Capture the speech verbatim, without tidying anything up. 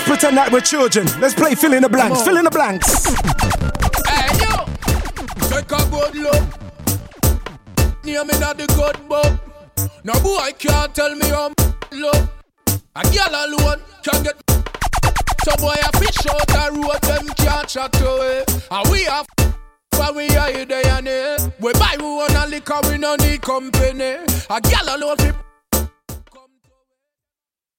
Let's pretend that we're children. Let's play fill in the blanks. Fill in the blanks. Hey yo, take a good look. Near me not the good book. No boy can't tell me I'm look. A girl alone can get. So boy a fish out the road, them can't chat away. And we have when we are there and there. We buy we want a liquor, we no need company. A girl alone fi